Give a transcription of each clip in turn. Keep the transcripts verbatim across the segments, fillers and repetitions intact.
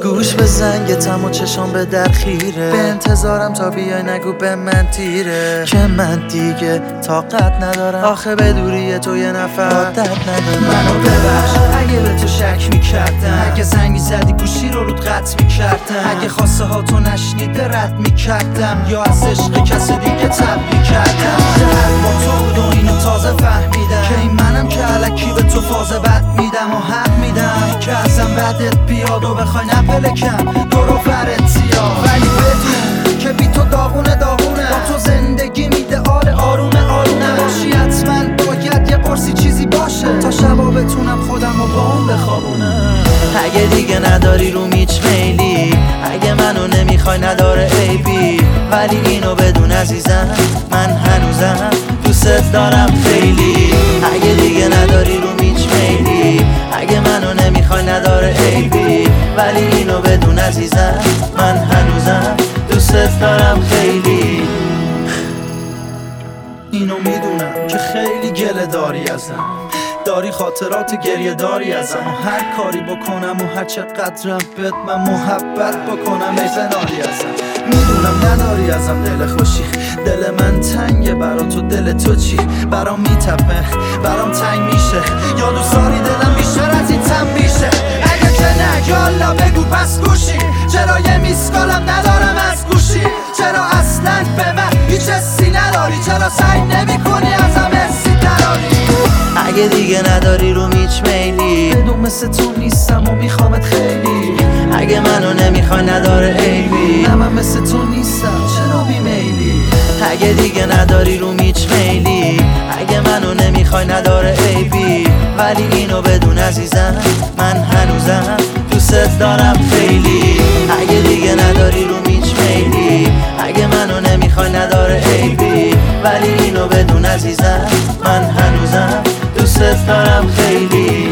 گوش به زنگتم و چشم به در خیره، به انتظارم تا بیای نگو به من تیره که من دیگه طاقت ندارم، آخه به دوری تو یه نفر عادت ندارم. منو ببخش اگه به تو شک میکردم، اگه زنگ میزدی گوشی رو رود قطع میکردم، اگه خواسته ها تو نشنیده رد میکردم، یا از عشق کسی دیگه تب میکردم. شهر با تو بود و اینو تازه فهمیدم که این منم که الکی به تو فاز بد میدم و حق میدم که ازم بدت بیاد و بخوای نپلکم دور و فرتیا، ولی بدون که بی تو داغونه داغونه، با تو زندگی میدهال آرومه آرومه. نباشی حتما باید یه قرصی چیزی باشه تا شبا بتونم خودم رو با اون بخوابونم. اگه دیگه نداری رو میچ میلی، اگه منو نمیخوای نداره عیبی، ولی اینو بدون عزیزم من هنوزم دوست دارم خیلی. اگه دیگه نداری رو میچ میلی، اگه منو نمیخوای نداره عیبی، ولی اینو بدون عزیزم من هنوزم دوست دارم خیلی. اینو میدونم که خیلی گله داری ازم، داری خاطرات گریه داری ازم و هر کاری بکنم و هر چقدرم بهت من محبت بکنم ای زناری ازم. میدونم نداری ازم دل خوشی، دل من تنگه برا تو، دل تو چی؟ برام میتپه برام تنگ میشه، یا دوست داری دلم بیشتر از این تم میشه؟ اگه که نه یالا بگو پس گوشی، چرا یه میسکالم ندارم از گوشی؟ چرا اصلا به من هیچ حسی نداری؟ چرا سعی نمی کنی ازم حسی دراری؟ اگه دیگه نداری رو میچ میلی، بدون مثل تو نیستم و میخوامت خیلی. اگه منو نمیخوای نداره عیبی، نه من مثل تو نیستم چرا بیمیلی؟ اگه دیگه نداری رو میچ میلی، اگه منو نمیخوای نداره عیبی، ولی اینو بدون عزیزم من هنوزم دوست دارم خیلی. اگه دیگه نداری رو میچ میلی، اگه منو نمیخوای نداره عیبی، ولی اینو بدون عزیزم من هنوزم دوست دارم خیلی.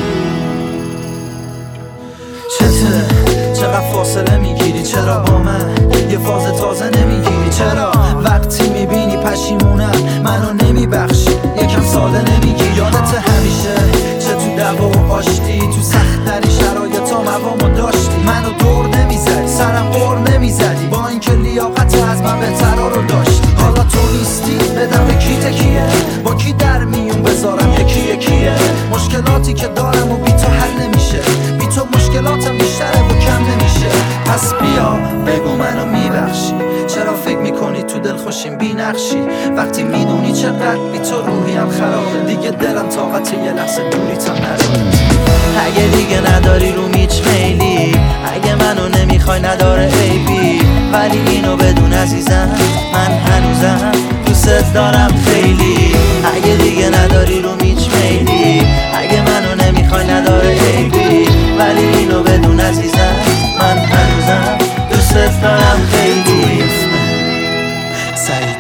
چته چقدر فاصله میگیری؟ چرا با من یه فاز تازه نمیگیری؟ چرا وقتی میبینی پشیمونم منو نمیبخشی یکم ساده نمیگی؟ یادت همیشه چه تو دعوا و آشتی، تو سخت‌ترین شرایط ها موامو داشتی، منو دور نمیزدی سرم قور نمیزدی، با اینکه لیاقت از من بهترا رو داشتی. حالا تو نیستی بدم به کی تکیه؟ با کی در میون بذارم یکی یکیه؟ مشکلاتی که دارم و بی تو حل نمیشه، بی تو مشکلاتم بیشتره و کم نمیشه. پس بیا بگو منو میبخشی، چرا فکر میکنی تو دل خوشیم بی نقشی؟ وقتی میدونی چقدر بی تو روحیم خرابه، دیگه دلم طاقت یه لحظه دوری تا نداره. اگه دیگه نداری رو میچ میلی، اگه منو نمیخوای نداره عیبی، ولی اینو بدون عزیزم من هنوزم دوست دارم خیلی. اگه دیگه نداری رو میچ میلی، اگه منو نمیخوای نداره عیبی، ولی اینو بدون عزیزم من هنوزم دوست دارم خیلی.